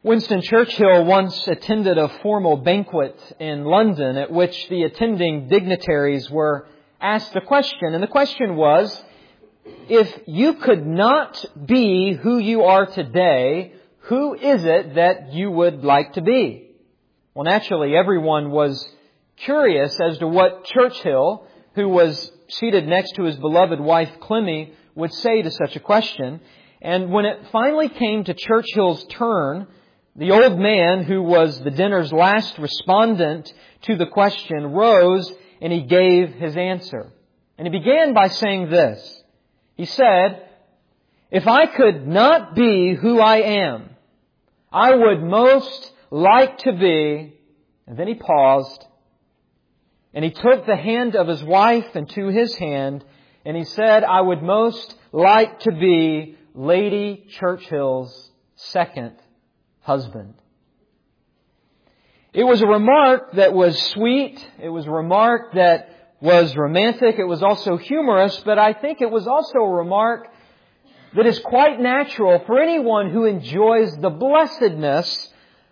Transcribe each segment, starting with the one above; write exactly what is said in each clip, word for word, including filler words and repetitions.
Winston Churchill once attended a formal banquet in London at which the attending dignitaries were asked a question. And the question was, if you could not be who you are today, who is it that you would like to be? Well, naturally, everyone was curious as to what Churchill, who was seated next to his beloved wife Clemmy, would say to such a question. And when it finally came to Churchill's turn, the old man, who was the dinner's last respondent to the question, rose and he gave his answer. And he began by saying this. He said, "If I could not be who I am, I would most like to be..." And then he paused and he took the hand of his wife into his hand and he said, "I would most like to be Lady Churchill's second husband." It was a remark that was sweet. It was a remark that was romantic. It was also humorous, but I think it was also a remark that is quite natural for anyone who enjoys the blessedness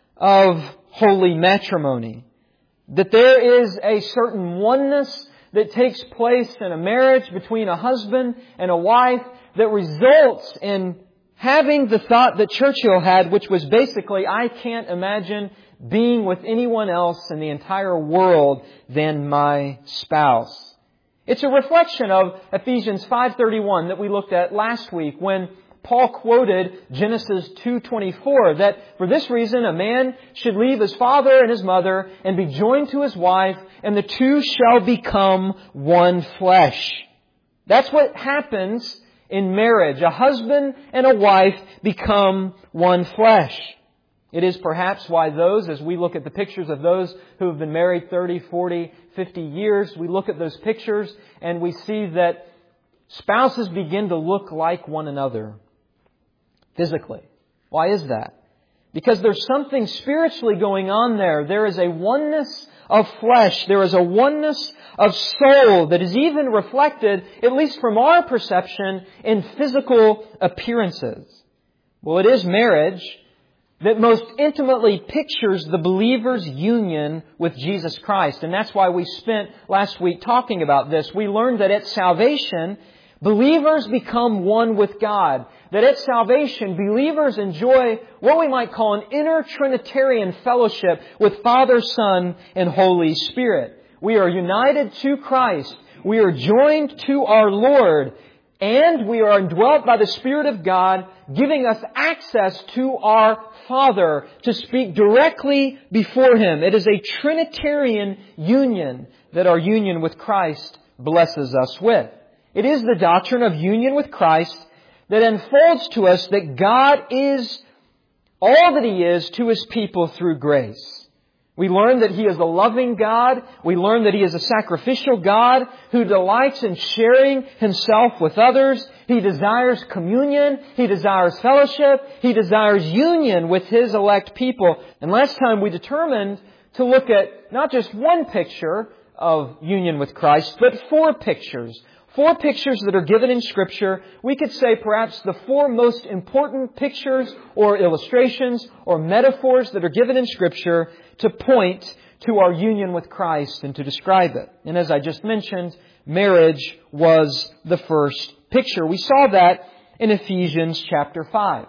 of holy matrimony. That there is a certain oneness that takes place in a marriage between a husband and a wife that results in having the thought that Churchill had, which was basically, I can't imagine being with anyone else in the entire world than my spouse. It's a reflection of Ephesians five thirty-one that we looked at last week when Paul quoted Genesis two twenty-four, that for this reason a man should leave his father and his mother and be joined to his wife, and the two shall become one flesh. That's what happens in marriage. A husband and a wife become one flesh. It is perhaps why those, as we look at the pictures of those who have been married thirty, forty, fifty years, we look at those pictures and we see that spouses begin to look like one another physically. Why is that? Because there's something spiritually going on there. There is a oneness of flesh. There is a oneness of soul that is even reflected, at least from our perception, in physical appearances. Well, it is marriage that most intimately pictures the believer's union with Jesus Christ. And that's why we spent last week talking about this. We learned that at salvation, believers become one with God. That at salvation, believers enjoy what we might call an inner Trinitarian fellowship with Father, Son, and Holy Spirit. We are united to Christ. We are joined to our Lord. And we are indwelt by the Spirit of God, giving us access to our Father to speak directly before Him. It is a Trinitarian union that our union with Christ blesses us with. It is the doctrine of union with Christ that unfolds to us that God is all that He is to His people through grace. We learn that He is a loving God. We learn that He is a sacrificial God who delights in sharing Himself with others. He desires communion. He desires fellowship. He desires union with His elect people. And last time we determined to look at not just one picture of union with Christ, but four pictures. Four pictures that are given in Scripture. We could say perhaps the four most important pictures or illustrations or metaphors that are given in Scripture to point to our union with Christ and to describe it. And as I just mentioned, marriage was the first picture. We saw that in Ephesians chapter five.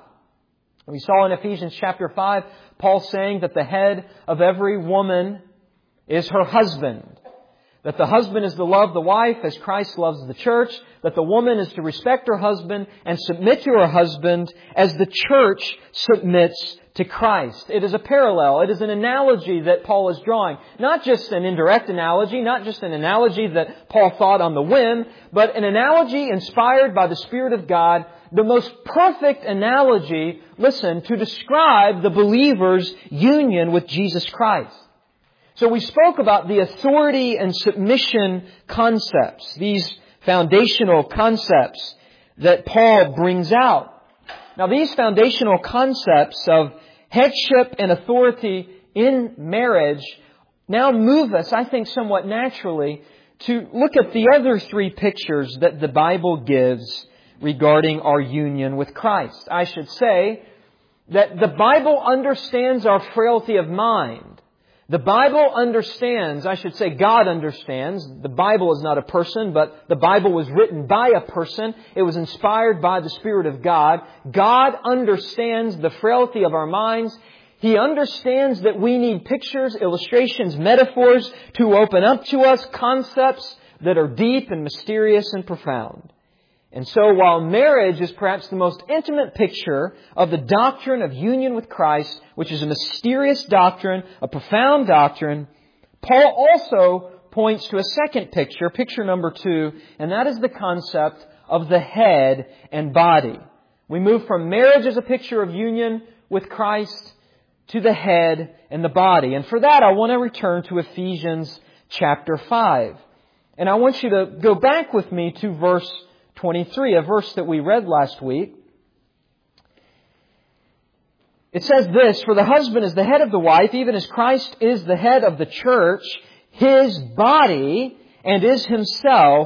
We saw in Ephesians chapter five, Paul saying that the head of every woman is her husband. That the husband is to love the wife as Christ loves the church. That the woman is to respect her husband and submit to her husband as the church submits to Christ. It is a parallel. It is an analogy that Paul is drawing. Not just an indirect analogy, not just an analogy that Paul thought on the whim, but an analogy inspired by the Spirit of God. The most perfect analogy, listen, to describe the believer's union with Jesus Christ. So we spoke about the authority and submission concepts, these foundational concepts that Paul brings out. Now, these foundational concepts of headship and authority in marriage now move us, I think, somewhat naturally to look at the other three pictures that the Bible gives regarding our union with Christ. I should say that the Bible understands our frailty of mind. The Bible understands, I should say God understands. The Bible is not a person, but the Bible was written by a person. It was inspired by the Spirit of God. God understands the frailty of our minds. He understands that we need pictures, illustrations, metaphors to open up to us concepts that are deep and mysterious and profound. And so while marriage is perhaps the most intimate picture of the doctrine of union with Christ, which is a mysterious doctrine, a profound doctrine, Paul also points to a second picture, picture number two, and that is the concept of the head and body. We move from marriage as a picture of union with Christ to the head and the body. And for that, I want to return to Ephesians chapter five. And I want you to go back with me to verse twenty-three, a verse that we read last week. It says this, "For the husband is the head of the wife, even as Christ is the head of the church, His body, and is Himself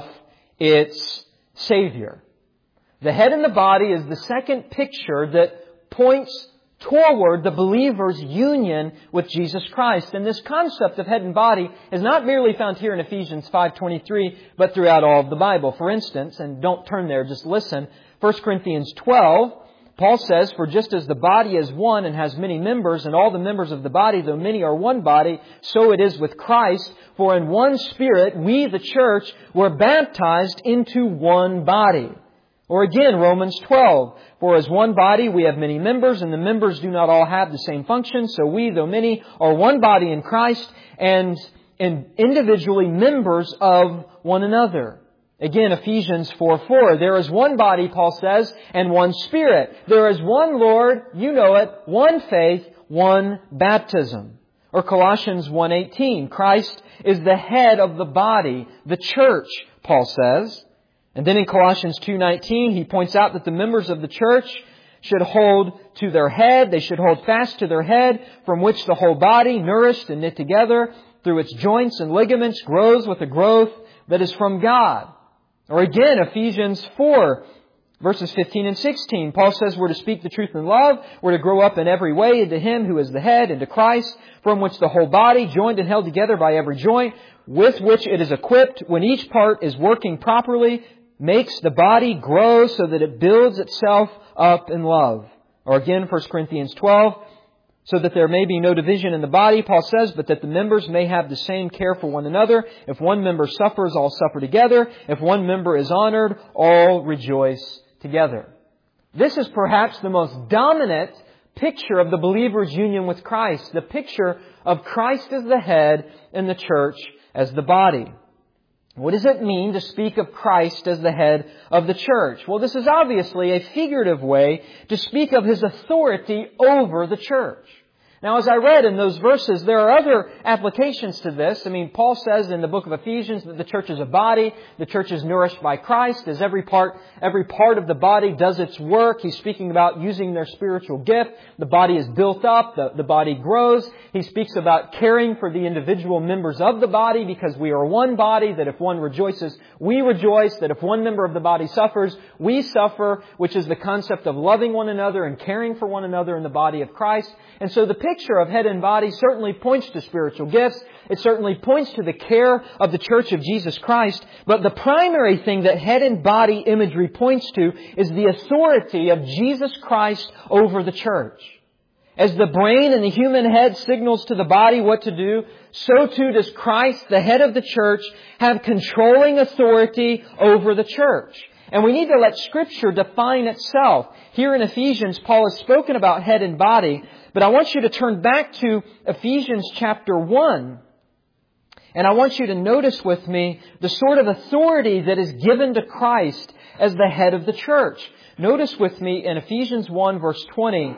its Savior." The head and the body is the second picture that points toward the believer's union with Jesus Christ. And this concept of head and body is not merely found here in Ephesians five twenty-three, but throughout all of the Bible. For instance, and don't turn there, just listen, First Corinthians twelve, Paul says, "For just as the body is one and has many members, and all the members of the body, though many, are one body, so it is with Christ. For in one Spirit we, the church, were baptized into one body." Or again, Romans twelve, "For as one body we have many members, and the members do not all have the same function. So we, though many, are one body in Christ, and, and individually members of one another." Again, Ephesians four four, "There is one body," Paul says, "and one Spirit. There is one Lord," you know it, "one faith, one baptism." Or Colossians one eighteen, "Christ is the head of the body, the church," Paul says. And then in Colossians two nineteen, he points out that the members of the church should hold to their head. They should hold fast to their head, from which the whole body, nourished and knit together through its joints and ligaments, grows with a growth that is from God. Or again, Ephesians four, verses fifteen and sixteen. Paul says we're to speak the truth in love. We're to grow up in every way into Him who is the head, into Christ, from which the whole body, joined and held together by every joint, with which it is equipped, when each part is working properly, makes the body grow so that it builds itself up in love. Or again, First Corinthians twelve, "So that there may be no division in the body," Paul says, "but that the members may have the same care for one another. If one member suffers, all suffer together. If one member is honored, all rejoice together." This is perhaps the most dominant picture of the believer's union with Christ. The picture of Christ as the head and the church as the body. What does it mean to speak of Christ as the head of the church? Well, this is obviously a figurative way to speak of His authority over the church. Now, as I read in those verses, there are other applications to this. I mean, Paul says in the book of Ephesians that the church is a body. The church is nourished by Christ. As every part, every part of the body does its work. He's speaking about using their spiritual gift. The body is built up. The, the body grows. He speaks about caring for the individual members of the body, because we are one body, that if one rejoices, we rejoice. That if one member of the body suffers, we suffer, which is the concept of loving one another and caring for one another in the body of Christ. And so the picture of head and body certainly points to spiritual gifts. It certainly points to the care of the church of Jesus Christ. But the primary thing that head and body imagery points to is the authority of Jesus Christ over the church. As the brain and the human head signals to the body what to do, so too does Christ, the head of the church, have controlling authority over the church. And we need to let Scripture define itself. Here in Ephesians, Paul has spoken about head and body, but I want you to turn back to Ephesians chapter one. And I want you to notice with me the sort of authority that is given to Christ as the head of the church. Notice with me in Ephesians one verse twenty,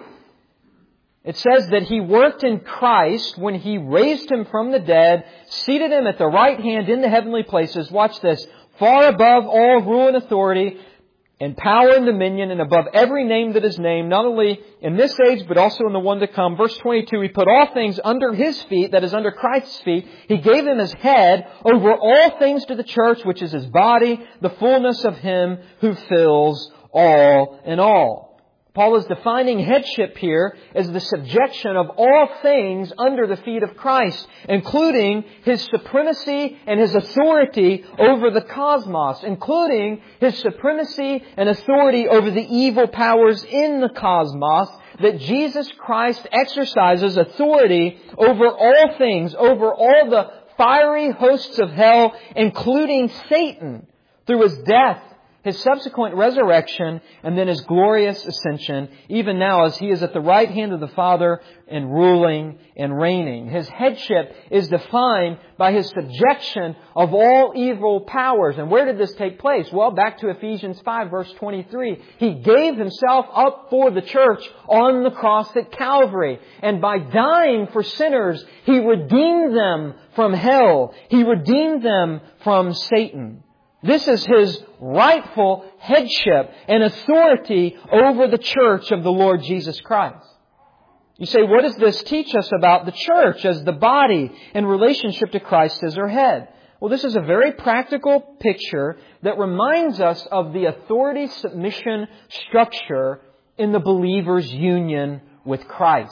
it says that He worked in Christ when He raised Him from the dead, seated Him at the right hand in the heavenly places. Watch this. Far above all rule and authority and power and dominion, and above every name that is named, not only in this age, but also in the one to come. Verse twenty-two, He put all things under His feet, that is, under Christ's feet. He gave Him His head over all things to the church, which is His body, the fullness of Him who fills all in all. Paul is defining headship here as the subjection of all things under the feet of Christ, including His supremacy and His authority over the cosmos, including His supremacy and authority over the evil powers in the cosmos, that Jesus Christ exercises authority over all things, over all the fiery hosts of hell, including Satan, through His death, His subsequent resurrection, and then His glorious ascension, even now as He is at the right hand of the Father and ruling and reigning. His headship is defined by His subjection of all evil powers. And where did this take place? Well, back to Ephesians five, verse twenty-three. He gave Himself up for the church on the cross at Calvary. And by dying for sinners, He redeemed them from hell. He redeemed them from Satan. This is His rightful headship and authority over the church of the Lord Jesus Christ. You say, what does this teach us about the church as the body in relationship to Christ as her head? Well, this is a very practical picture that reminds us of the authority-submission structure in the believer's union with Christ.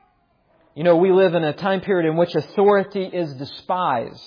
You know, we live in a time period in which authority is despised.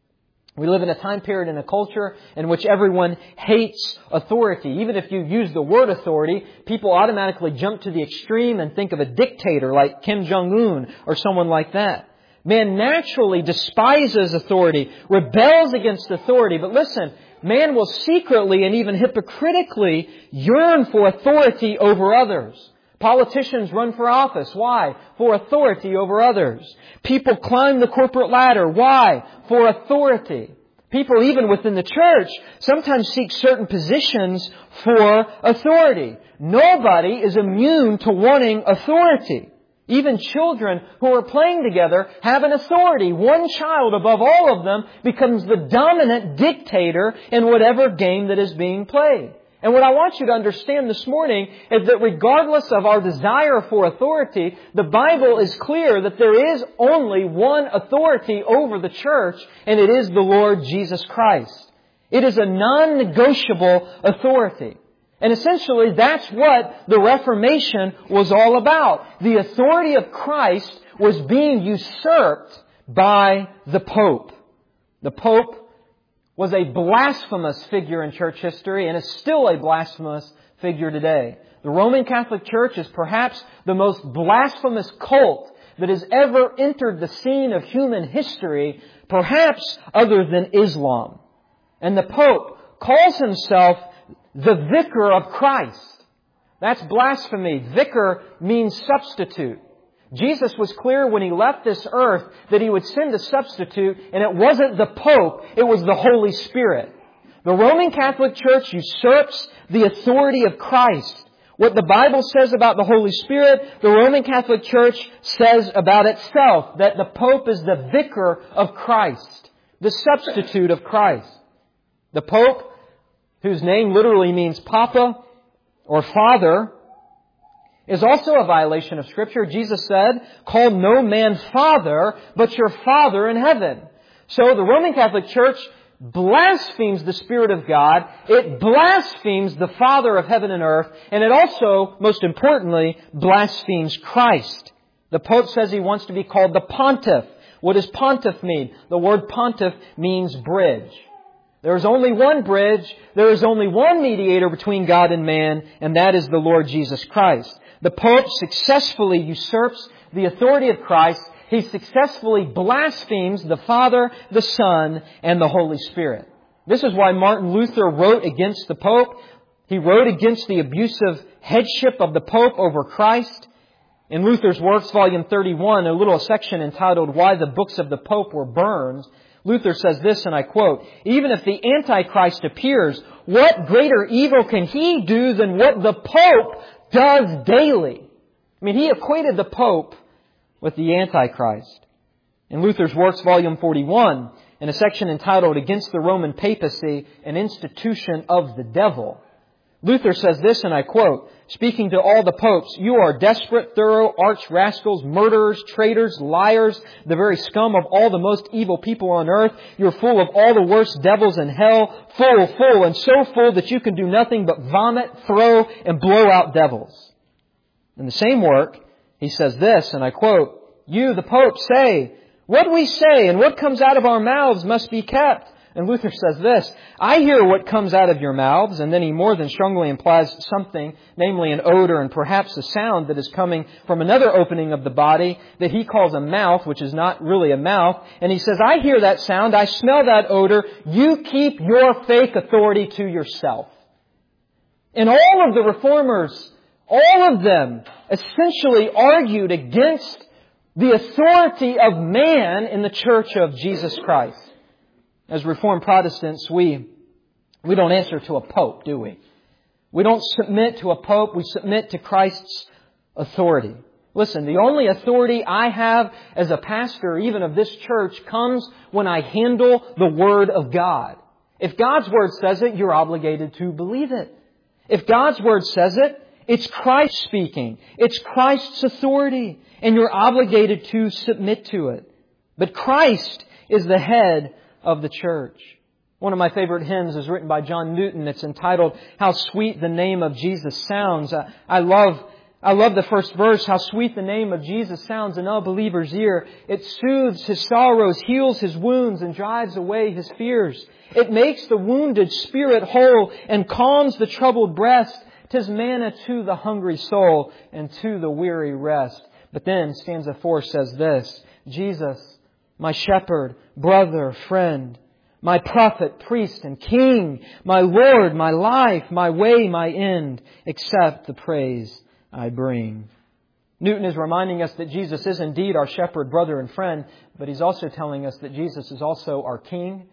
We live in a time period in a culture in which everyone hates authority. Even if you use the word authority, people automatically jump to the extreme and think of a dictator like Kim Jong-un or someone like that. Man naturally despises authority, rebels against authority. But listen, man will secretly and even hypocritically yearn for authority over others. Politicians run for office. Why? For authority over others. People climb the corporate ladder. Why? For authority. People even within the church sometimes seek certain positions for authority. Nobody is immune to wanting authority. Even children who are playing together have an authority. One child above all of them becomes the dominant dictator in whatever game that is being played. And what I want you to understand this morning is that regardless of our desire for authority, the Bible is clear that there is only one authority over the church, and it is the Lord Jesus Christ. It is a non-negotiable authority. And essentially, that's what the Reformation was all about. The authority of Christ was being usurped by the Pope. The Pope was a blasphemous figure in church history and is still a blasphemous figure today. The Roman Catholic Church is perhaps the most blasphemous cult that has ever entered the scene of human history, perhaps other than Islam. And the Pope calls himself the Vicar of Christ. That's blasphemy. Vicar means substitute. Jesus was clear when He left this earth that He would send a substitute, and it wasn't the Pope, it was the Holy Spirit. The Roman Catholic Church usurps the authority of Christ. What the Bible says about the Holy Spirit, the Roman Catholic Church says about itself, that the Pope is the Vicar of Christ, the substitute of Christ. The Pope, whose name literally means Papa or Father, is also a violation of Scripture. Jesus said, "Call no man Father, but your Father in heaven." So the Roman Catholic Church blasphemes the Spirit of God. It blasphemes the Father of heaven and earth. And it also, most importantly, blasphemes Christ. The Pope says he wants to be called the Pontiff. What does Pontiff mean? The word Pontiff means bridge. There is only one bridge. There is only one mediator between God and man, and that is the Lord Jesus Christ. The Pope successfully usurps the authority of Christ. He successfully blasphemes the Father, the Son, and the Holy Spirit. This is why Martin Luther wrote against the Pope. He wrote against the abusive headship of the Pope over Christ. In Luther's Works, volume thirty-one, a little section entitled "Why the Books of the Pope Were Burned," Luther says this, and I quote, "Even if the Antichrist appears, what greater evil can he do than what the Pope does daily?" I mean, he equated the Pope with the Antichrist. In Luther's Works, volume forty-one, in a section entitled "Against the Roman Papacy, an Institution of the Devil," Luther says this, and I quote, speaking to all the popes, "You are desperate, thorough, arch rascals, murderers, traitors, liars, the very scum of all the most evil people on earth. You're full of all the worst devils in hell, full, full, and so full that you can do nothing but vomit, throw, and blow out devils." In the same work, he says this, and I quote, "You, the Pope, say, what we say and what comes out of our mouths must be kept." And Luther says this, "I hear what comes out of your mouths," and then he more than strongly implies something, namely an odor and perhaps a sound that is coming from another opening of the body that he calls a mouth, which is not really a mouth. And he says, "I hear that sound, I smell that odor, you keep your fake authority to yourself." And all of the reformers, all of them essentially argued against the authority of man in the Church of Jesus Christ. As Reformed Protestants, we, we don't answer to a pope, do we? We don't submit to a pope, we submit to Christ's authority. Listen, the only authority I have as a pastor, even of this church, comes when I handle the Word of God. If God's Word says it, you're obligated to believe it. If God's Word says it, it's Christ speaking. It's Christ's authority, and you're obligated to submit to it. But Christ is the head of the church. One of my favorite hymns is written by John Newton. It's entitled, "How Sweet the Name of Jesus Sounds." I, I love I love the first verse, "How sweet the name of Jesus sounds in a believer's ear. It soothes his sorrows, heals his wounds, and drives away his fears. It makes the wounded spirit whole and calms the troubled breast. 'Tis manna to the hungry soul and to the weary rest." But then stanza four says this, "Jesus, my shepherd, brother, friend, my prophet, priest, and king, my Lord, my life, my way, my end, accept the praise I bring." Newton is reminding us that Jesus is indeed our shepherd, brother, and friend, but he's also telling us that Jesus is also our King.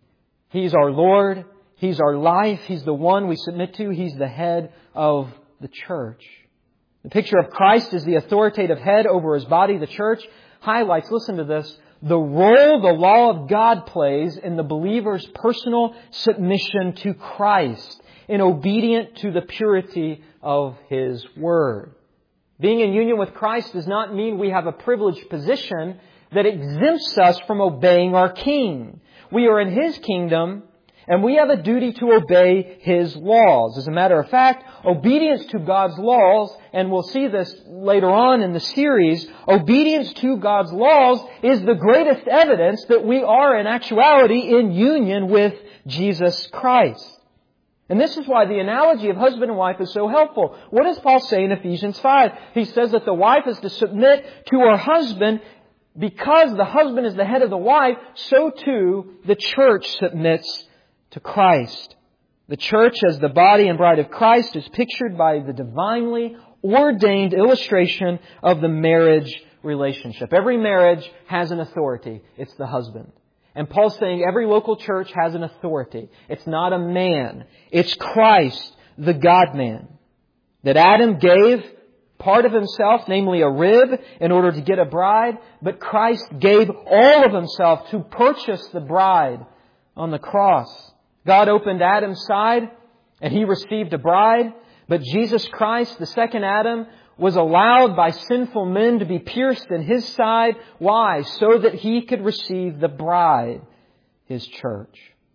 He's our Lord. He's our life. He's the one we submit to. He's the head of the church. The picture of Christ as the authoritative head over His body, the church, highlights, listen to this, the role the law of God plays in the believer's personal submission to Christ, in obedient to the purity of His Word. Being in union with Christ does not mean we have a privileged position that exempts us from obeying our King. We are in His kingdom, and we have a duty to obey His laws. As a matter of fact, obedience to God's laws, and we'll see this later on in the series, obedience to God's laws is the greatest evidence that we are in actuality in union with Jesus Christ. And this is why the analogy of husband and wife is so helpful. What does Paul say in Ephesians five? He says that the wife is to submit to her husband. Because the husband is the head of the wife, so too the church submits to Christ. The church as the body and bride of Christ is pictured by the divinely ordained illustration of the marriage relationship. Every marriage has an authority. It's the husband. And Paul's saying every local church has an authority. It's not a man. It's Christ, the God-man. That Adam gave part of Himself, namely a rib, in order to get a bride. But Christ gave all of Himself to purchase the bride on the cross. God opened Adam's side and He received a bride. But Jesus Christ, the second Adam, was allowed by sinful men to be pierced in His side. Why? So that He could receive the bride, His church.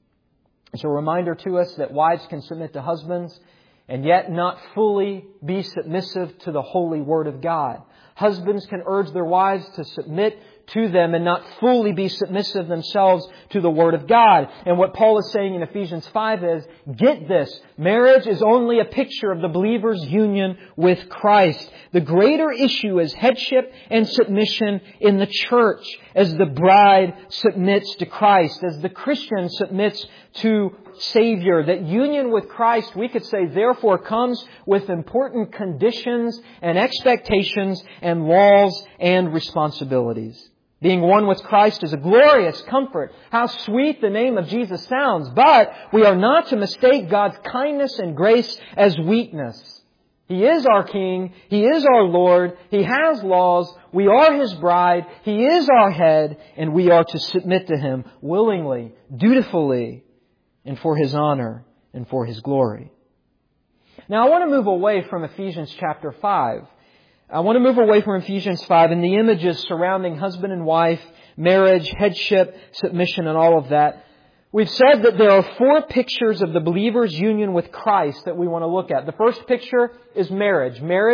It's a reminder to us that wives can submit to husbands and yet not fully be submissive to the holy Word of God. Husbands can urge their wives to submit to them and not fully be submissive themselves to the Word of God. And what Paul is saying in Ephesians five is, get this, marriage is only a picture of the believer's union with Christ. The greater issue is headship and submission in the church as the bride submits to Christ, as the Christian submits to Savior. That union with Christ, we could say, therefore comes with important conditions and expectations and laws and responsibilities. Being one with Christ is a glorious comfort. How sweet the name of Jesus sounds. But we are not to mistake God's kindness and grace as weakness. He is our King. He is our Lord. He has laws. We are His bride. He is our head. And we are to submit to Him willingly, dutifully, and for His honor and for His glory. Now I want to move away from Ephesians chapter five. I want to move away from Ephesians five and the images surrounding husband and wife, marriage, headship, submission, and all of that. We've said that there are four pictures of the believer's union with Christ that we want to look at. The first picture is marriage. Marriage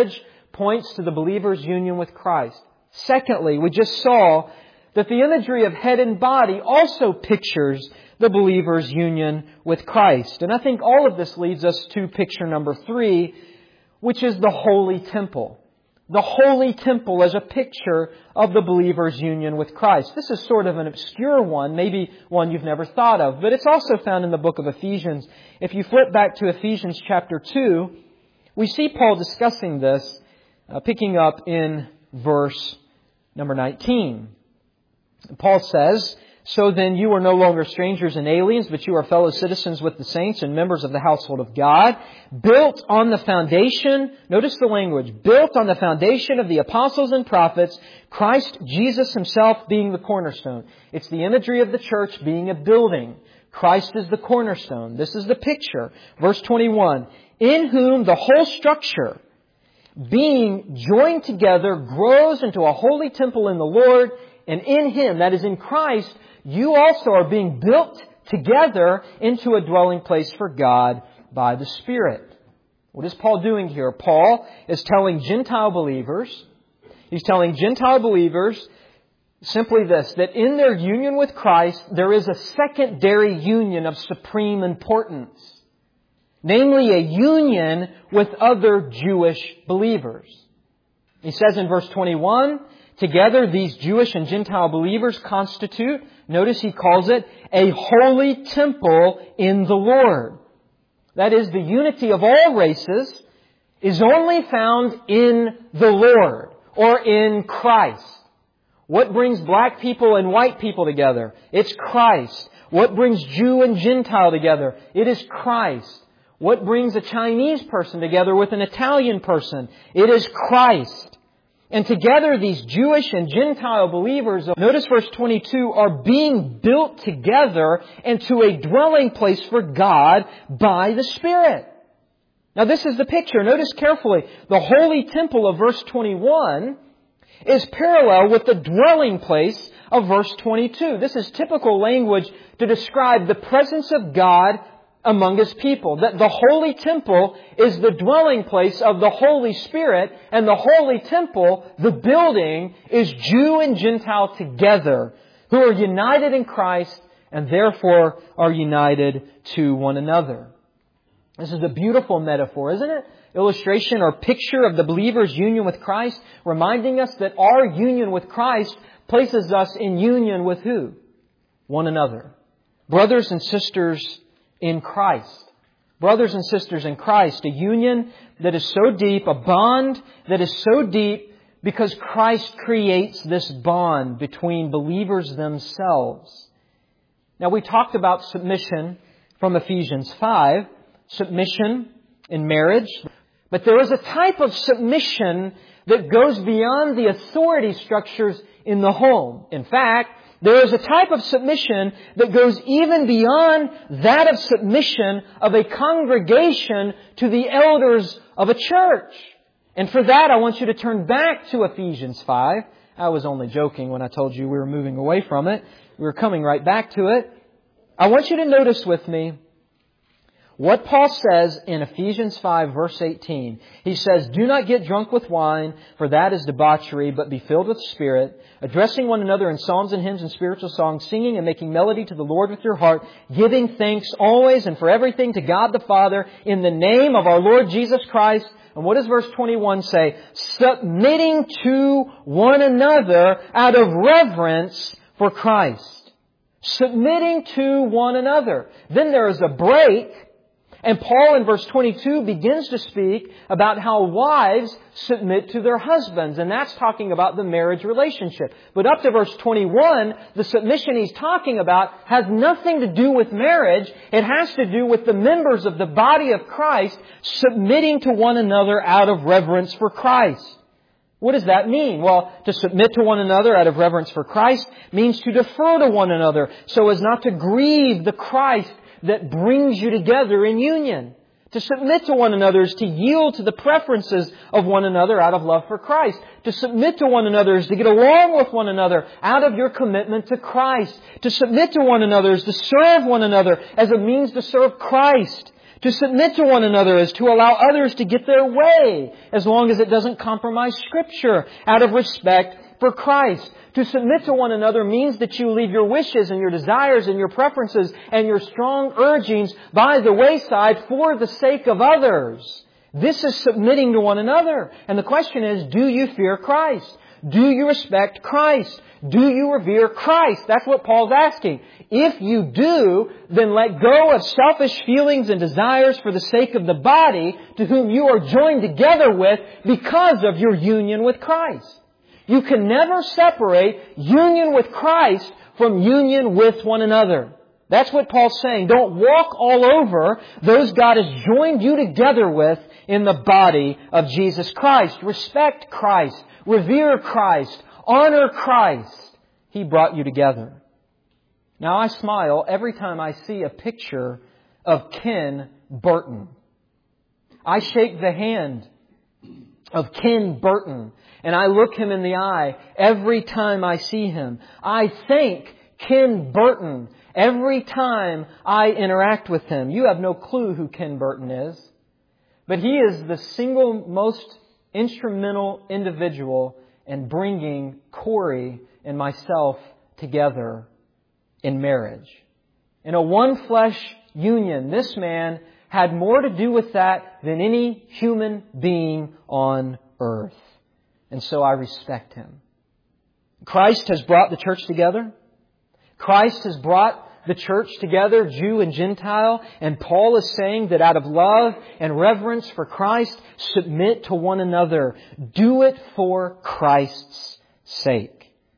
points to the believer's union with Christ. Secondly, we just saw that the imagery of head and body also pictures the believer's union with Christ. And I think all of this leads us to picture number three, which is the holy temple. The holy temple as a picture of the believer's union with Christ. This is sort of an obscure one, maybe one you've never thought of, but it's also found in the book of Ephesians. If you flip back to Ephesians chapter two, we see Paul discussing this, uh, picking up in verse number nineteen. Paul says, "So then you are no longer strangers and aliens, but you are fellow citizens with the saints and members of the household of God, built on the foundation," notice the language, "built on the foundation of the apostles and prophets, Christ Jesus Himself being the cornerstone." It's the imagery of the church being a building. Christ is the cornerstone. This is the picture. Verse twenty-one, "In whom the whole structure, being joined together, grows into a holy temple in the Lord, and in Him," that is in Christ, "you also are being built together into a dwelling place for God by the Spirit." What is Paul doing here? Paul is telling Gentile believers, he's telling Gentile believers simply this, that in their union with Christ, there is a secondary union of supreme importance. Namely, a union with other Jewish believers. He says in verse twenty-one, "Together these Jewish and Gentile believers constitute," notice he calls it, "a holy temple in the Lord." That is, the unity of all races is only found in the Lord or in Christ. What brings black people and white people together? It's Christ. What brings Jew and Gentile together? It is Christ. What brings a Chinese person together with an Italian person? It is Christ. And together these Jewish and Gentile believers, notice verse twenty-two, are being built together into a dwelling place for God by the Spirit. Now this is the picture. Notice carefully. The holy temple of verse twenty-one is parallel with the dwelling place of verse twenty-two. This is typical language to describe the presence of God among His people. That the holy temple is the dwelling place of the Holy Spirit, and the holy temple, the building, is Jew and Gentile together, who are united in Christ and therefore are united to one another. This is a beautiful metaphor, isn't it? Illustration or picture of the believer's union with Christ, reminding us that our union with Christ places us in union with who? One another. Brothers and sisters in Christ. Brothers and sisters in Christ. A union that is so deep, a bond that is so deep because Christ creates this bond between believers themselves. Now we talked about submission from Ephesians five. Submission in marriage. But there is a type of submission that goes beyond the authority structures in the home. In fact, there is a type of submission that goes even beyond that of submission of a congregation to the elders of a church. And for that, I want you to turn back to Ephesians five. I was only joking when I told you we were moving away from it. We were coming right back to it. I want you to notice with me what Paul says in Ephesians five verse eighteen. He says, "Do not get drunk with wine, for that is debauchery, but be filled with the Spirit, addressing one another in psalms and hymns and spiritual songs, singing and making melody to the Lord with your heart, giving thanks always and for everything to God the Father in the name of our Lord Jesus Christ." And what does verse twenty-one say? "Submitting to one another out of reverence for Christ." Submitting to one another. Then there is a break. And Paul in verse twenty-two begins to speak about how wives submit to their husbands. And that's talking about the marriage relationship. But up to verse twenty-one, the submission he's talking about has nothing to do with marriage. It has to do with the members of the body of Christ submitting to one another out of reverence for Christ. What does that mean? Well, to submit to one another out of reverence for Christ means to defer to one another so as not to grieve the Christ that brings you together in union. To submit to one another is to yield to the preferences of one another out of love for Christ. To submit to one another is to get along with one another out of your commitment to Christ. To submit to one another is to serve one another as a means to serve Christ. To submit to one another is to allow others to get their way, as long as it doesn't compromise Scripture, out of respect for Christ. To submit to one another means that you leave your wishes and your desires and your preferences and your strong urgings by the wayside for the sake of others. This is submitting to one another. And the question is, do you fear Christ? Do you respect Christ? Do you revere Christ? That's what Paul's asking. If you do, then let go of selfish feelings and desires for the sake of the body to whom you are joined together with because of your union with Christ. You can never separate union with Christ from union with one another. That's what Paul's saying. Don't walk all over those God has joined you together with in the body of Jesus Christ. Respect Christ. Revere Christ. Honor Christ. He brought you together. Now I smile every time I see a picture of Ken Burton. I shake the hand of Ken Burton and I look him in the eye every time I see him. I thank Ken Burton every time I interact with him. You have no clue who Ken Burton is, but he is the single most instrumental individual in bringing Corey and myself together in marriage. In a one-flesh union, this man had more to do with that than any human being on earth. And so I respect him. Christ has brought the church together. Christ has brought the church together, Jew and Gentile. And Paul is saying that out of love and reverence for Christ, submit to one another. Do it for Christ's sake.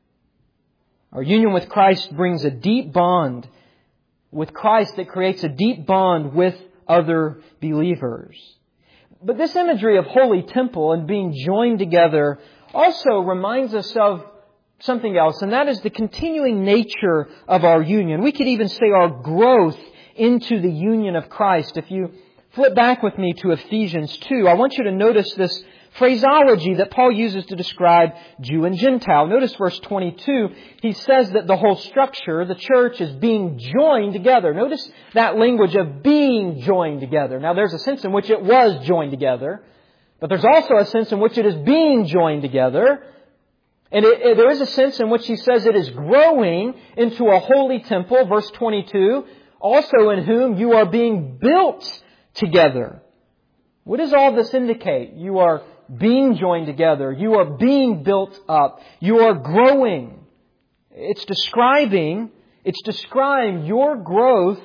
Our union with Christ brings a deep bond with Christ that creates a deep bond with other believers. But this imagery of holy temple and being joined together also reminds us of something else, and that is the continuing nature of our union. We could even say our growth into the union of Christ. If you flip back with me to Ephesians two, I want you to notice this phraseology that Paul uses to describe Jew and Gentile. Notice verse twenty-two. He says that the whole structure, the church, is being joined together. Notice that language of being joined together. Now there's a sense in which it was joined together, but there's also a sense in which it is being joined together. And it, it, there is a sense in which he says it is growing into a holy temple. Verse twenty-two, also in whom you are being built together. What does all this indicate? You are being joined together. You are being built up. You are growing. It's describing, it's describing your growth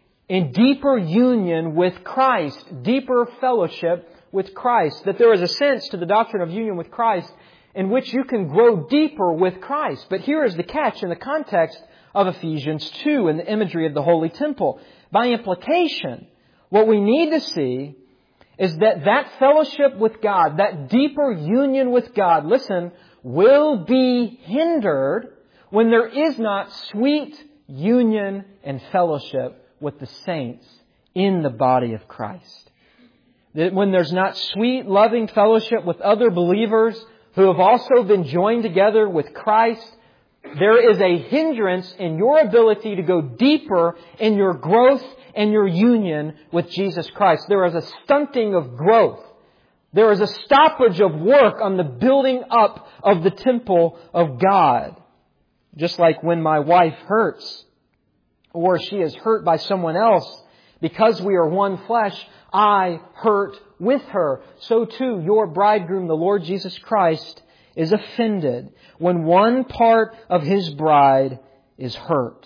in deeper union with Christ, deeper fellowship with Christ. That there is a sense to the doctrine of union with Christ in which you can grow deeper with Christ. But here is the catch in the context of Ephesians two and the imagery of the holy temple. By implication, what we need to see is that that fellowship with God, that deeper union with God, listen, will be hindered when there is not sweet union and fellowship with the saints in the body of Christ. That when there's not sweet, loving fellowship with other believers who have also been joined together with Christ, there is a hindrance in your ability to go deeper in your growth and your union with Jesus Christ. There is a stunting of growth. There is a stoppage of work on the building up of the temple of God. Just like when my wife hurts, or she is hurt by someone else, because we are one flesh, I hurt with her. So too, your bridegroom, the Lord Jesus Christ, is offended when one part of His bride is hurt.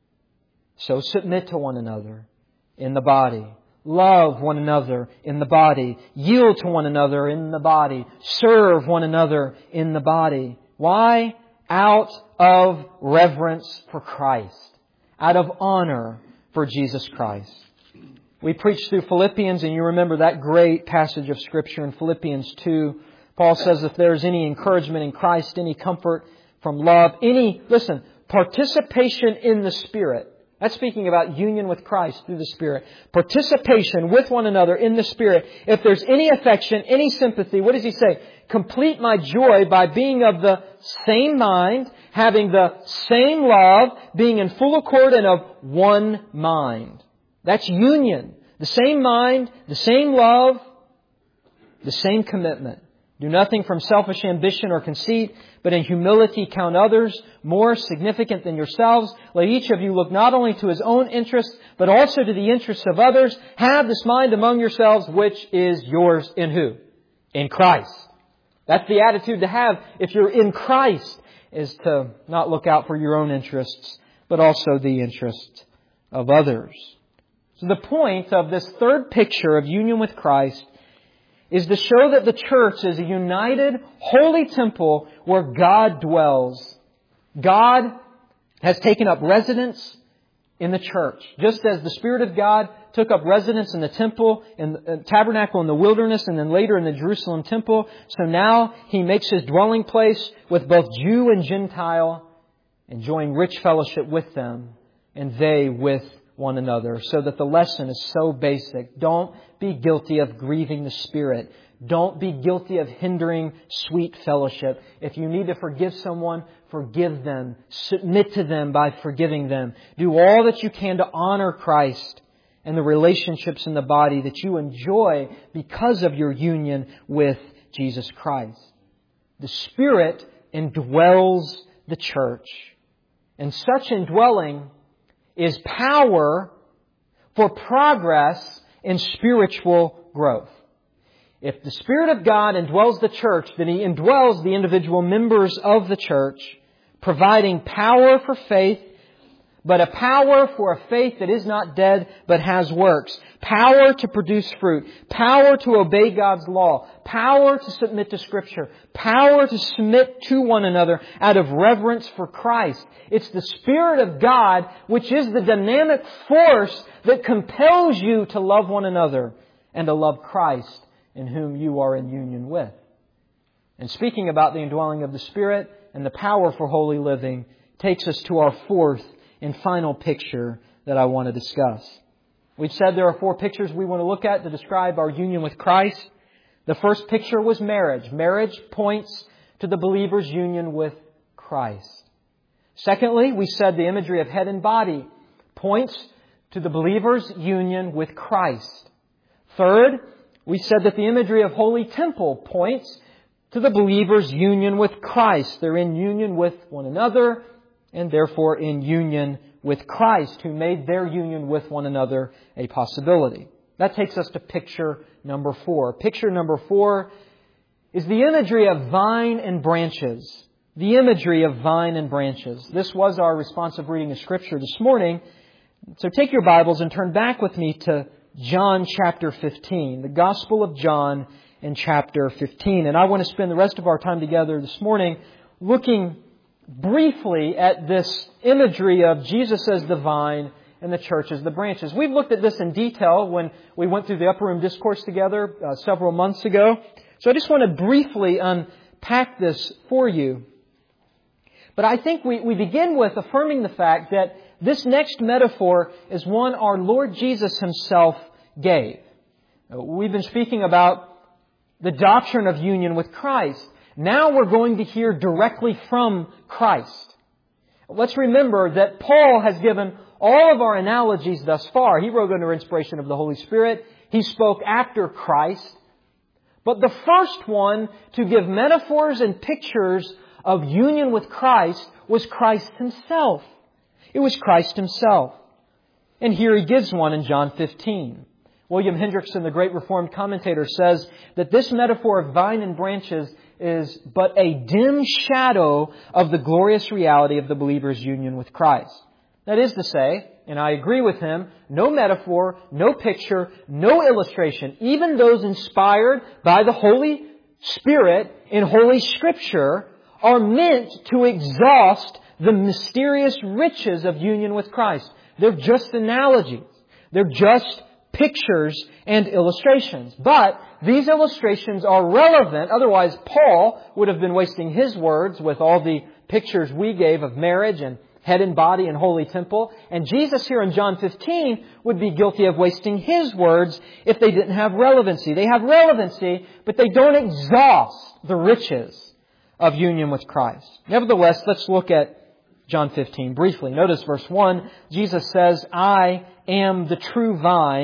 So submit to one another in the body. Love one another in the body. Yield to one another in the body. Serve one another in the body. Why? Out of reverence for Christ. Out of honor for Jesus Christ. We preached through Philippians, and you remember that great passage of Scripture in Philippians two. Paul says if there is any encouragement in Christ, any comfort from love, any, listen, participation in the Spirit. That's speaking about union with Christ through the Spirit. Participation with one another in the Spirit. If there's any affection, any sympathy, what does he say? Complete my joy by being of the same mind, having the same love, being in full accord and of one mind. That's union. The same mind, the same love, the same commitment. Do nothing from selfish ambition or conceit, but in humility count others more significant than yourselves. Let each of you look not only to his own interests, but also to the interests of others. Have this mind among yourselves, which is yours in who? In Christ. That's the attitude to have if you're in Christ, is to not look out for your own interests, but also the interests of others. So the point of this third picture of union with Christ is to show that the church is a united, holy temple where God dwells. God has taken up residence in the church. Just as the Spirit of God took up residence in the temple, in the tabernacle in the wilderness, and then later in the Jerusalem temple, so now He makes His dwelling place with both Jew and Gentile, enjoying rich fellowship with them, and they with one another. So that the lesson is so basic. Don't be guilty of grieving the Spirit. Don't be guilty of hindering sweet fellowship. If you need to forgive someone, forgive them. Submit to them by forgiving them. Do all that you can to honor Christ and the relationships in the body that you enjoy because of your union with Jesus Christ. The Spirit indwells the church. And such indwelling is power for progress in spiritual growth. If the Spirit of God indwells the church, then He indwells the individual members of the church, providing power for faith, but a power for a faith that is not dead but has works. Power to produce fruit. Power to obey God's law. Power to submit to Scripture. Power to submit to one another out of reverence for Christ. It's the Spirit of God which is the dynamic force that compels you to love one another and to love Christ in whom you are in union with. And speaking about the indwelling of the Spirit and the power for holy living takes us to our fourth and final picture that I want to discuss. We've said there are four pictures we want to look at to describe our union with Christ. The first picture was marriage. Marriage points to the believer's union with Christ. Secondly, we said the imagery of head and body points to the believer's union with Christ. Third, we said that the imagery of holy temple points to the believer's union with Christ. They're in union with one another and therefore in union with Christ, who made their union with one another a possibility. That takes us to picture number four. Picture number four is the imagery of vine and branches. The imagery of vine and branches. This was our responsive reading of Scripture this morning. So take your Bibles and turn back with me to John chapter fifteen. The Gospel of John in chapter fifteen. And I want to spend the rest of our time together this morning looking briefly at this imagery of Jesus as the vine and the church as the branches. We've looked at this in detail when we went through the Upper Room Discourse together uh, several months ago. So I just want to briefly unpack this for you. But I think we, we begin with affirming the fact that this next metaphor is one our Lord Jesus Himself gave. We've been speaking about the doctrine of union with Christ. Now we're going to hear directly from Christ. Let's remember that Paul has given all of our analogies thus far. He wrote under inspiration of the Holy Spirit. He spoke after Christ. But the first one to give metaphors and pictures of union with Christ was Christ Himself. It was Christ Himself. And here He gives one in John fifteen. William Hendrickson, the great Reformed commentator, says that this metaphor of vine and branches is but a dim shadow of the glorious reality of the believer's union with Christ. That is to say, and I agree with him, no metaphor, no picture, no illustration, even those inspired by the Holy Spirit in Holy Scripture, are meant to exhaust the mysterious riches of union with Christ. They're just analogies. They're just pictures and illustrations. But these illustrations are relevant. Otherwise, Paul would have been wasting his words with all the pictures we gave of marriage and head and body and holy temple. And Jesus here in John fifteen would be guilty of wasting His words if they didn't have relevancy. They have relevancy, but they don't exhaust the riches of union with Christ. Nevertheless, let's look at John fifteen briefly. Notice verse one. Jesus says, I am the true vine,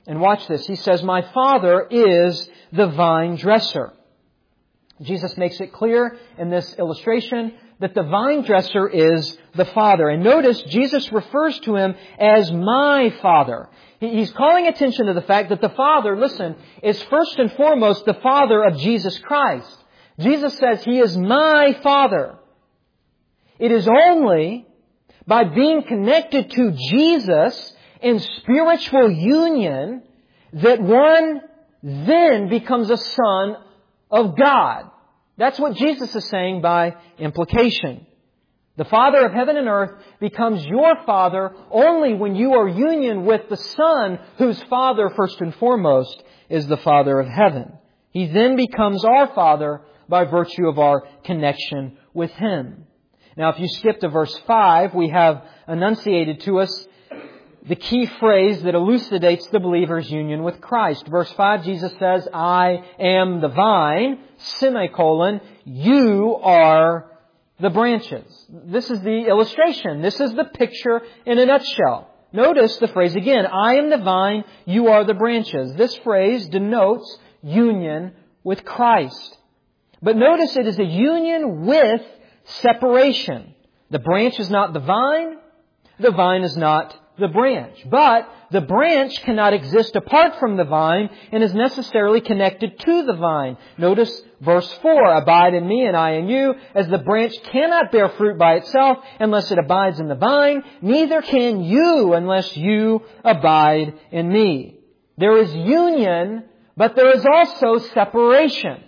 And watch this. He says, my Father is the vine dresser. Jesus makes it clear in this illustration that the vine dresser is the Father. And notice, Jesus refers to Him as my Father. He's calling attention to the fact that the Father, listen, is first and foremost the Father of Jesus Christ. Jesus says He is my Father. It is only by being connected to Jesus in spiritual union that one then becomes a son of God. That's what Jesus is saying by implication. The Father of heaven and earth becomes your Father only when you are union with the Son, whose Father, first and foremost, is the Father of heaven. He then becomes our Father by virtue of our connection with Him. Now, if you skip to verse five, we have enunciated to us the key phrase that elucidates the believer's union with Christ. Verse five, Jesus says, I am the vine, semicolon, you are the branches. This is the illustration. This is the picture in a nutshell. Notice the phrase again, I am the vine, you are the branches. This phrase denotes union with Christ. But notice it is a union with separation. The branch is not the vine, the vine is not the branch. But the branch cannot exist apart from the vine and is necessarily connected to the vine. Notice verse four, abide in me and I in you, as the branch cannot bear fruit by itself unless it abides in the vine, neither can you unless you abide in me. There is union, but there is also separation.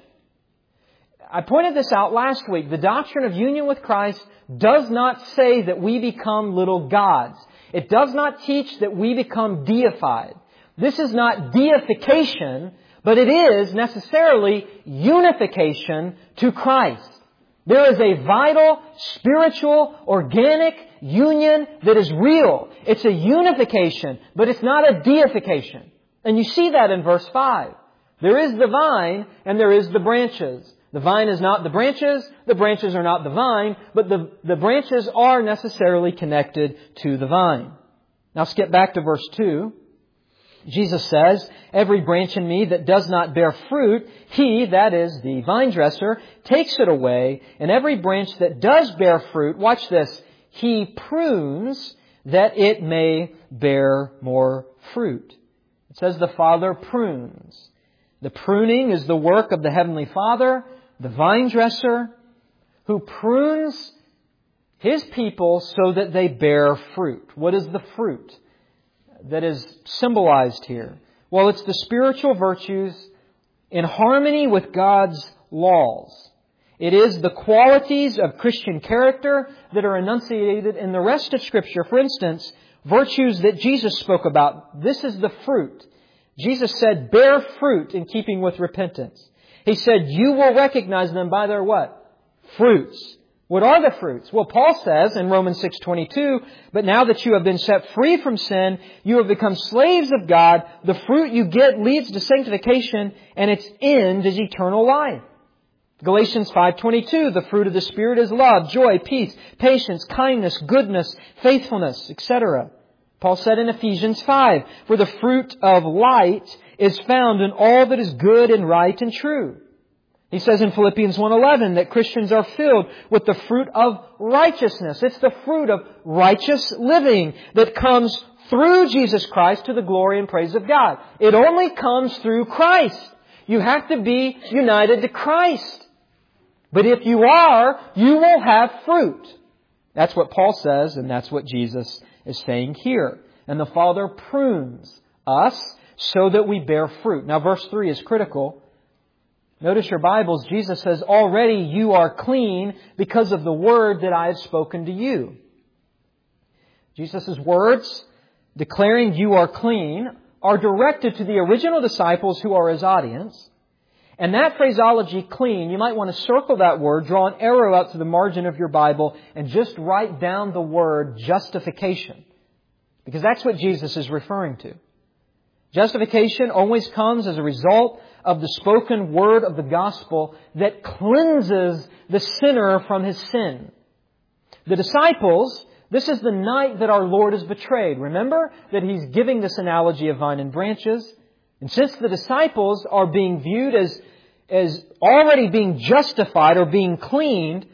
I pointed this out last week. The doctrine of union with Christ does not say that we become little gods. It does not teach that we become deified. This is not deification, but it is necessarily unification to Christ. There is a vital, spiritual, organic union that is real. It's a unification, but it's not a deification. And you see that in verse five. There is the vine and there is the branches. The vine is not the branches, the branches are not the vine, but the, the branches are necessarily connected to the vine. Now skip back to verse two. Jesus says, every branch in me that does not bear fruit, He, that is the vine dresser, takes it away, and every branch that does bear fruit, watch this, He prunes that it may bear more fruit. It says the Father prunes. The pruning is the work of the Heavenly Father, the vine dresser, who prunes His people so that they bear fruit. What is the fruit that is symbolized here? Well, it's the spiritual virtues in harmony with God's laws. It is the qualities of Christian character that are enunciated in the rest of Scripture. For instance, virtues that Jesus spoke about. This is the fruit. Jesus said, bear fruit in keeping with repentance. He said, you will recognize them by their what? Fruits. What are the fruits? Well, Paul says in Romans six twenty-two, but now that you have been set free from sin, you have become slaves of God. The fruit you get leads to sanctification, and its end is eternal life. Galatians five twenty-two, the fruit of the Spirit is love, joy, peace, patience, kindness, goodness, faithfulness, et cetera. Paul said in Ephesians five, for the fruit of light is found in all that is good and right and true. He says in Philippians one eleven that Christians are filled with the fruit of righteousness. It's the fruit of righteous living that comes through Jesus Christ to the glory and praise of God. It only comes through Christ. You have to be united to Christ. But if you are, you will have fruit. That's what Paul says, and that's what Jesus is saying here. And the Father prunes us so that we bear fruit. Now, verse three is critical. Notice your Bibles. Jesus says, already you are clean because of the word that I have spoken to you. Jesus' words declaring you are clean are directed to the original disciples who are His audience. And that phraseology, clean, you might want to circle that word, draw an arrow out to the margin of your Bible, and just write down the word justification. Because that's what Jesus is referring to. Justification always comes as a result of the spoken word of the gospel that cleanses the sinner from his sin. The disciples, This is the night that our Lord is betrayed. Remember that He's giving this analogy of vine and branches. And since the disciples are being viewed as, as already being justified or being cleaned,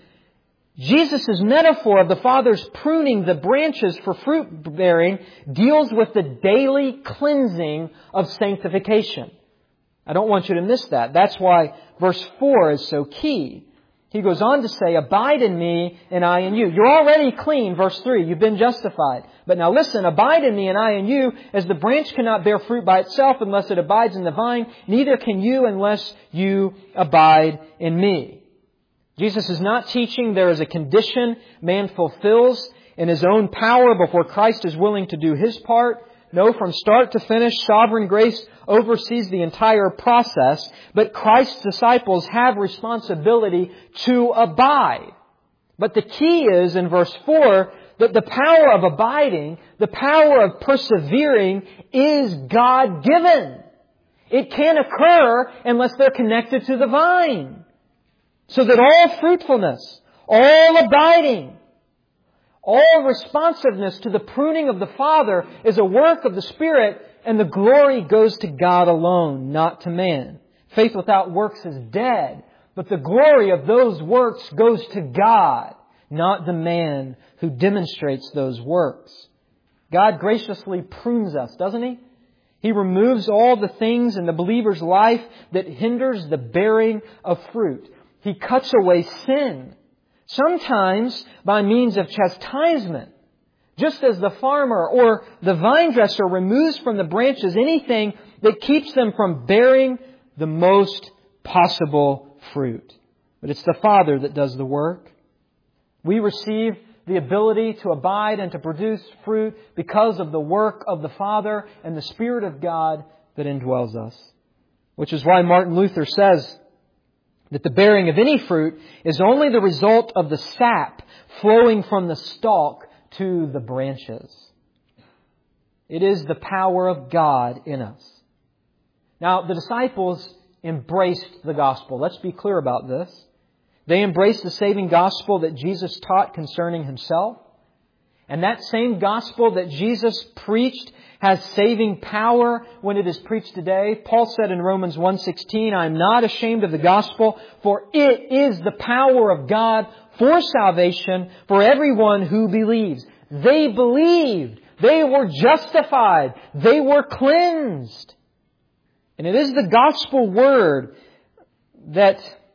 Jesus' metaphor of the Father's pruning the branches for fruit bearing deals with the daily cleansing of sanctification. I don't want you to miss that. That's why verse four is so key. He goes on to say, abide in me and I in you. You're already clean, verse three. You've been justified. But now listen, abide in me and I in you, as the branch cannot bear fruit by itself unless it abides in the vine, neither can you unless you abide in me. Jesus is not teaching there is a condition man fulfills in his own power before Christ is willing to do His part. No, from start to finish, sovereign grace oversees the entire process, but Christ's disciples have responsibility to abide. But the key is in verse four that the power of abiding, the power of persevering is God-given. It can't occur unless they're connected to the vine. So that all fruitfulness, all abiding, all responsiveness to the pruning of the Father is a work of the Spirit, and the glory goes to God alone, not to man. Faith without works is dead, but the glory of those works goes to God, not the man who demonstrates those works. God graciously prunes us, doesn't He? He removes all the things in the believer's life that hinders the bearing of fruit. He cuts away sin, sometimes by means of chastisement. Just as the farmer or the vine dresser removes from the branches anything that keeps them from bearing the most possible fruit. But it's the Father that does the work. We receive the ability to abide and to produce fruit because of the work of the Father and the Spirit of God that indwells us. Which is why Martin Luther says that the bearing of any fruit is only the result of the sap flowing from the stalk to the branches. It is the power of God in us. Now, the disciples embraced the gospel. Let's be clear about this. They embraced the saving gospel that Jesus taught concerning Himself. And that same gospel that Jesus preached has saving power when it is preached today. Paul said in Romans one sixteen, I am not ashamed of the gospel, for it is the power of God for salvation for everyone who believes. They believed. They were justified. They were cleansed. And it is the gospel word that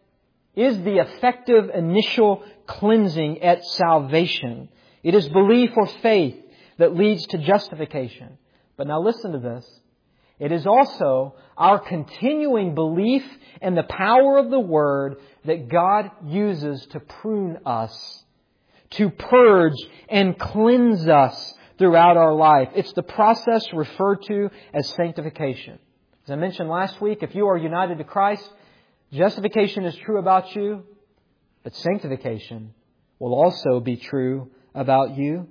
is the effective initial cleansing at salvation. It is belief or faith that leads to justification. But now listen to this. It is also our continuing belief in the power of the Word that God uses to prune us, to purge and cleanse us throughout our life. It's the process referred to as sanctification. As I mentioned last week, if you are united to Christ, justification is true about you, but sanctification will also be true about you.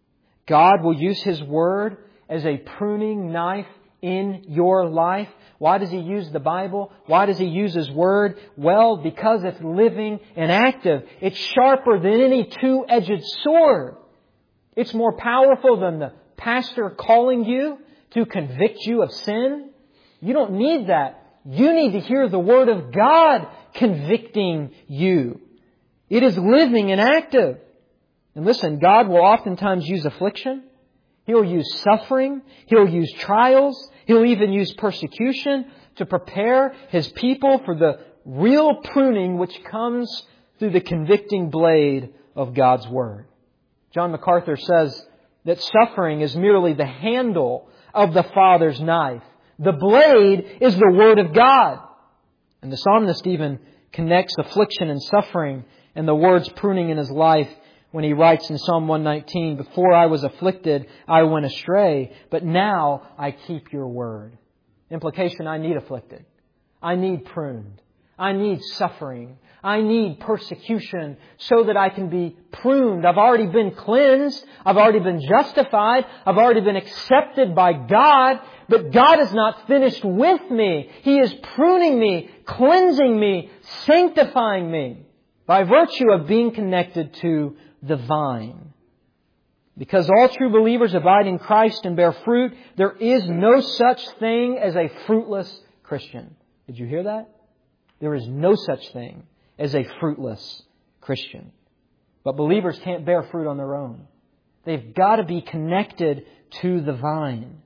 God will use His Word as a pruning knife in your life. Why does He use the Bible? Why does He use His Word? Well, because it's living and active. It's sharper than any two-edged sword. It's more powerful than the pastor calling you to convict you of sin. You don't need that. You need to hear the Word of God convicting you. It is living and active. And listen, God will oftentimes use affliction. He'll use suffering. He'll use trials. He'll even use persecution to prepare His people for the real pruning which comes through the convicting blade of God's Word. John MacArthur says that suffering is merely the handle of the Father's knife. The blade is the Word of God. And the psalmist even connects affliction and suffering and the words pruning in his life when he writes in Psalm one nineteen, before I was afflicted, I went astray, but now I keep your word. Implication, I need afflicted. I need pruned. I need suffering. I need persecution so that I can be pruned. I've already been cleansed. I've already been justified. I've already been accepted by God. But God is not finished with me. He is pruning me, cleansing me, sanctifying me by virtue of being connected to the vine. Because all true believers abide in Christ and bear fruit, there is no such thing as a fruitless Christian. Did you hear that? There is no such thing as a fruitless Christian. But believers can't bear fruit on their own. They've got to be connected to the vine.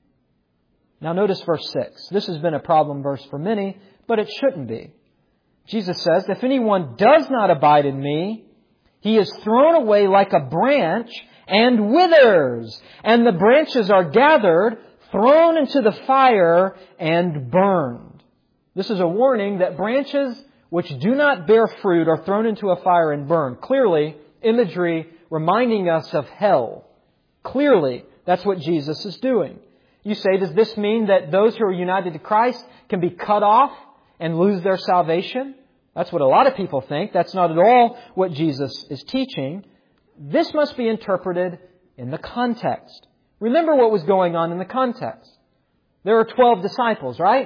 Now notice verse six. This has been a problem verse for many, but it shouldn't be. Jesus says, if anyone does not abide in me, he is thrown away like a branch and withers. And the branches are gathered, thrown into the fire, and burned. This is a warning that branches which do not bear fruit are thrown into a fire and burned. Clearly, imagery reminding us of hell. Clearly, that's what Jesus is doing. You say, does this mean that those who are united to Christ can be cut off and lose their salvation? That's what a lot of people think. That's not at all what Jesus is teaching. This must be interpreted in the context. Remember what was going on in the context. There are twelve disciples, right?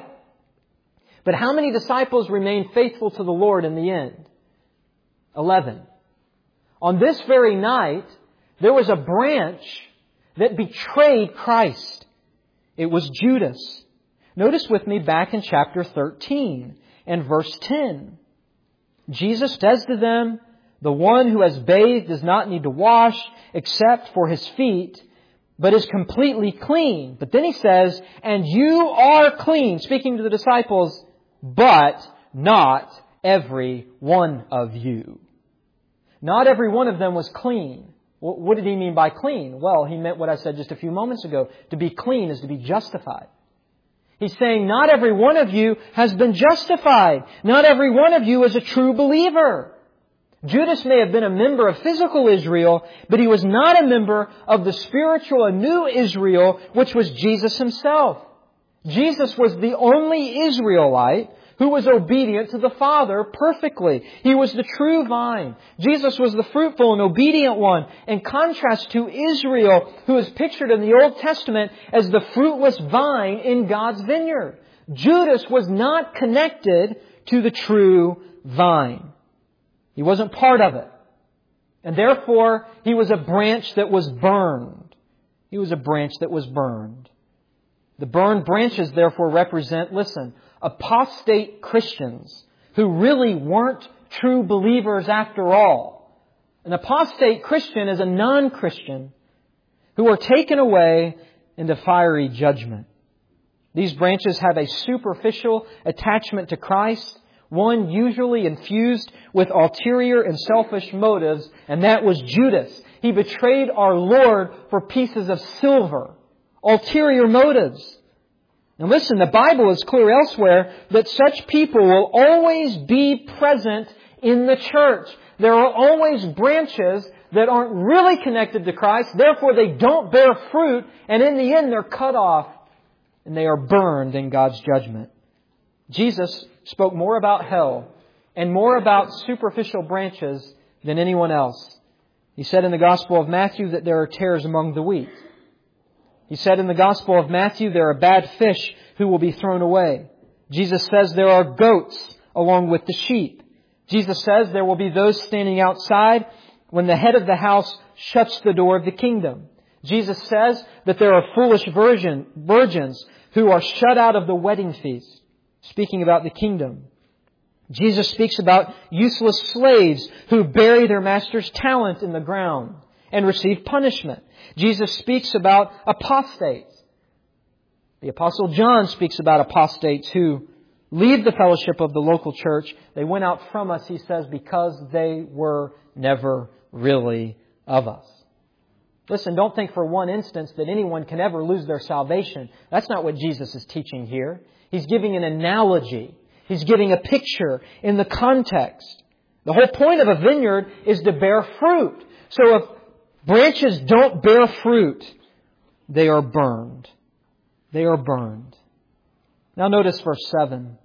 But how many disciples remained faithful to the Lord in the end? Eleven. On this very night, there was a branch that betrayed Christ. It was Judas. Notice with me back in chapter thirteen and verse ten. Jesus says to them, the one who has bathed does not need to wash except for his feet, but is completely clean. But then he says, and you are clean, speaking to the disciples, but not every one of you. Not every one of them was clean. What did he mean by clean? Well, he meant what I said just a few moments ago. To be clean is to be justified. He's saying not every one of you has been justified. Not every one of you is a true believer. Judas may have been a member of physical Israel, but he was not a member of the spiritual and new Israel, which was Jesus Himself. Jesus was the only Israelite who was obedient to the Father perfectly. He was the true vine. Jesus was the fruitful and obedient one, in contrast to Israel, who is pictured in the Old Testament as the fruitless vine in God's vineyard. Judas was not connected to the true vine. He wasn't part of it. And therefore, he was a branch that was burned. He was a branch that was burned. The burned branches, therefore, represent, listen, apostate Christians who really weren't true believers after all. An apostate Christian is a non-Christian who are taken away into fiery judgment. These branches have a superficial attachment to Christ, one usually infused with ulterior and selfish motives, and that was Judas. He betrayed our Lord for pieces of silver. Ulterior motives. And listen, the Bible is clear elsewhere that such people will always be present in the church. There are always branches that aren't really connected to Christ, therefore they don't bear fruit, and in the end they're cut off and they are burned in God's judgment. Jesus spoke more about hell and more about superficial branches than anyone else. He said in the Gospel of Matthew that there are tares among the wheat. He said in the Gospel of Matthew there are bad fish who will be thrown away. Jesus says there are goats along with the sheep. Jesus says there will be those standing outside when the head of the house shuts the door of the kingdom. Jesus says that there are foolish virgin, virgins who are shut out of the wedding feast, speaking about the kingdom. Jesus speaks about useless slaves who bury their master's talent in the ground and receive punishment. Jesus speaks about apostates. The Apostle John speaks about apostates who leave the fellowship of the local church. They went out from us, he says, because they were never really of us. Listen, don't think for one instance that anyone can ever lose their salvation. That's not what Jesus is teaching here. He's giving an analogy. He's giving a picture in the context. The whole point of a vineyard is to bear fruit. So if branches don't bear fruit, they are burned. They are burned. Now notice verse seven.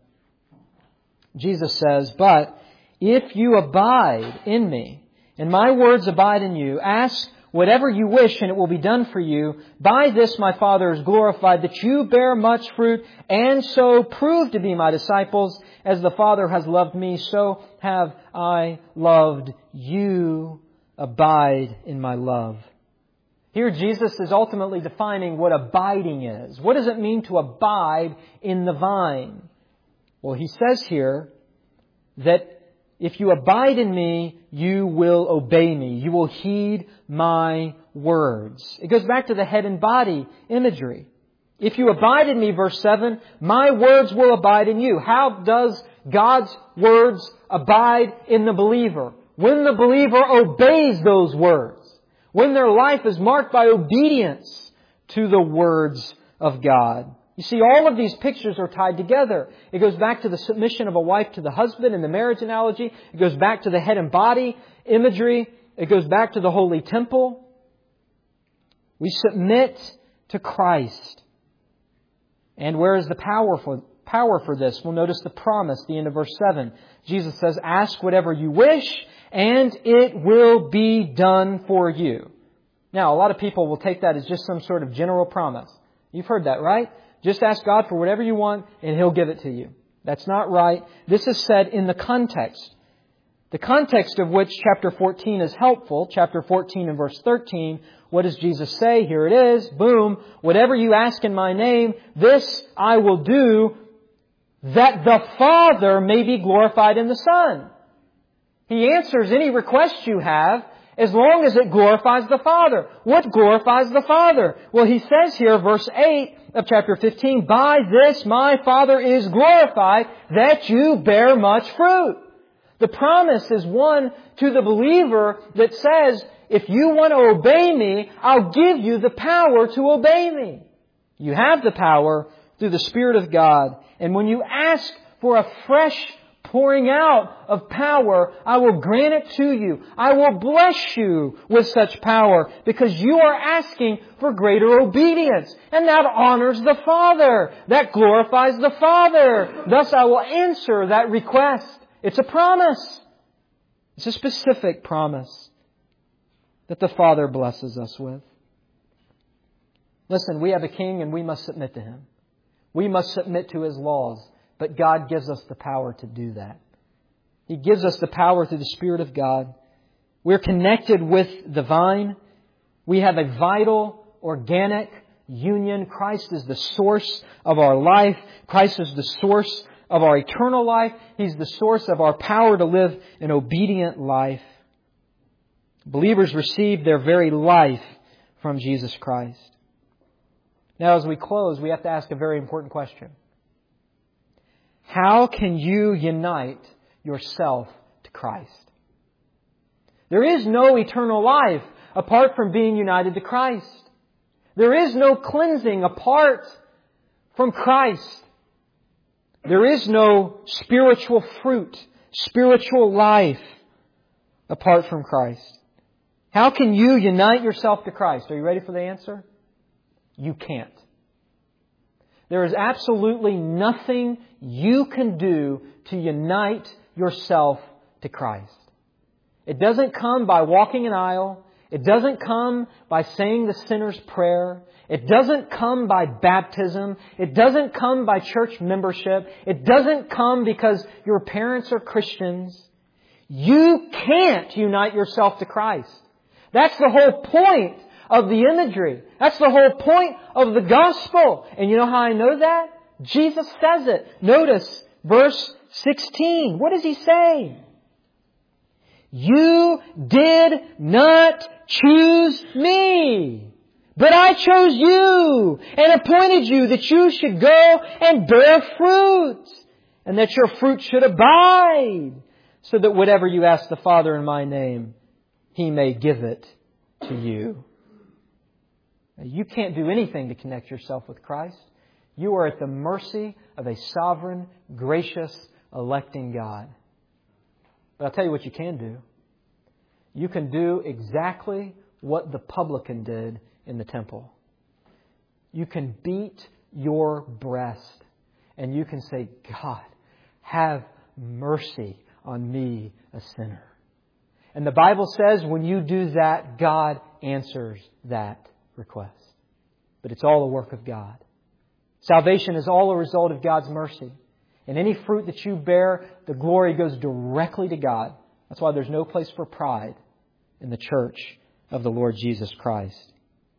Jesus says, but if you abide in me, and my words abide in you, ask whatever you wish and it will be done for you. By this my Father is glorified, that you bear much fruit and so prove to be my disciples. As the Father has loved me, so have I loved you. Abide in my love. Here Jesus is ultimately defining what abiding is. What does it mean to abide in the vine? Well, He says here that if you abide in Me, you will obey Me. You will heed My words. It goes back to the head and body imagery. If you abide in Me, verse seven, My words will abide in you. How does God's words abide in the believer? When the believer obeys those words. When their life is marked by obedience to the words of God. You see, all of these pictures are tied together. It goes back to the submission of a wife to the husband in the marriage analogy. It goes back to the head and body imagery. It goes back to the holy temple. We submit to Christ. And where is the power for, power for this? Well, notice the promise, the end of verse seven. Jesus says, ask whatever you wish, and it will be done for you. Now, a lot of people will take that as just some sort of general promise. You've heard that, right? Just ask God for whatever you want, and He'll give it to you. That's not right. This is said in the context. The context of which chapter fourteen is helpful. Chapter fourteen and verse thirteen. What does Jesus say? Here it is. Boom. Whatever you ask in My name, this I will do, that the Father may be glorified in the Son. He answers any request you have as long as it glorifies the Father. What glorifies the Father? Well, He says here, verse eight of chapter fifteen, by this My Father is glorified, that you bear much fruit. The promise is one to the believer that says, if you want to obey Me, I'll give you the power to obey Me. You have the power through the Spirit of God. And when you ask for a fresh pouring out of power, I will grant it to you. I will bless you with such power because you are asking for greater obedience. And that honors the Father. That glorifies the Father. Thus I will answer that request. It's a promise. It's a specific promise that the Father blesses us with. Listen, we have a King and we must submit to Him. We must submit to His laws. But God gives us the power to do that. He gives us the power through the Spirit of God. We're connected with the vine. We have a vital, organic union. Christ is the source of our life. Christ is the source of our eternal life. He's the source of our power to live an obedient life. Believers receive their very life from Jesus Christ. Now, as we close, we have to ask a very important question. How can you unite yourself to Christ? There is no eternal life apart from being united to Christ. There is no cleansing apart from Christ. There is no spiritual fruit, spiritual life apart from Christ. How can you unite yourself to Christ? Are you ready for the answer? You can't. There is absolutely nothing you can do to unite yourself to Christ. It doesn't come by walking an aisle. It doesn't come by saying the sinner's prayer. It doesn't come by baptism. It doesn't come by church membership. It doesn't come because your parents are Christians. You can't unite yourself to Christ. That's the whole point of the imagery. That's the whole point of the gospel. And you know how I know that? Jesus says it. Notice verse sixteen. What does He say? You did not choose Me, but I chose you and appointed you that you should go and bear fruit, and that your fruit should abide, so that whatever you ask the Father in My name, He may give it to you. You can't do anything to connect yourself with Christ. You are at the mercy of a sovereign, gracious, electing God. But I'll tell you what you can do. You can do exactly what the publican did in the temple. You can beat your breast and you can say, God, have mercy on me, a sinner. And the Bible says when you do that, God answers that request. But it's all a work of God. Salvation is all a result of God's mercy. And any fruit that you bear, the glory goes directly to God. That's why there's no place for pride in the church of the Lord Jesus Christ.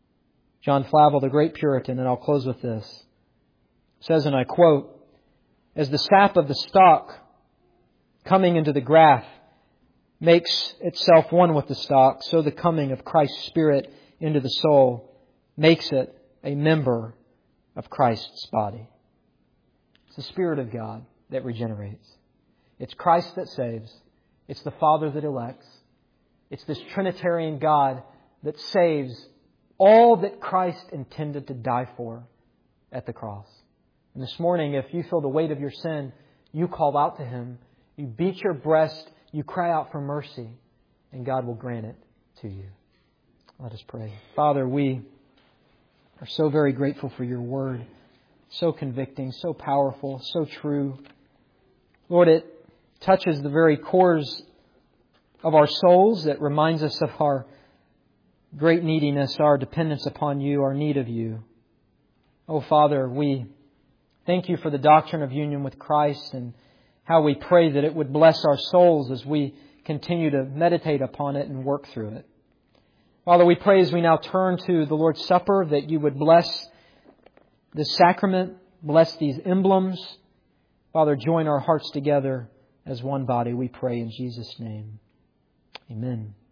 John Flavel, the great Puritan, and I'll close with this, says, and I quote, "As the sap of the stalk coming into the graft makes itself one with the stalk, so the coming of Christ's Spirit into the soul makes it a member of Christ's body." It's the Spirit of God that regenerates. It's Christ that saves. It's the Father that elects. It's this Trinitarian God that saves all that Christ intended to die for at the cross. And this morning, if you feel the weight of your sin, you call out to Him. You beat your breast. You cry out for mercy. And God will grant it to you. Let us pray. Father, we are so very grateful for Your Word. So convicting, so powerful, so true. Lord, it touches the very cores of our souls. It reminds us of our great neediness, our dependence upon You, our need of You. Oh, Father, we thank You for the doctrine of union with Christ and how we pray that it would bless our souls as we continue to meditate upon it and work through it. Father, we pray as we now turn to the Lord's Supper that You would bless this sacrament, bless these emblems. Father, join our hearts together as one body, we pray in Jesus' name. Amen.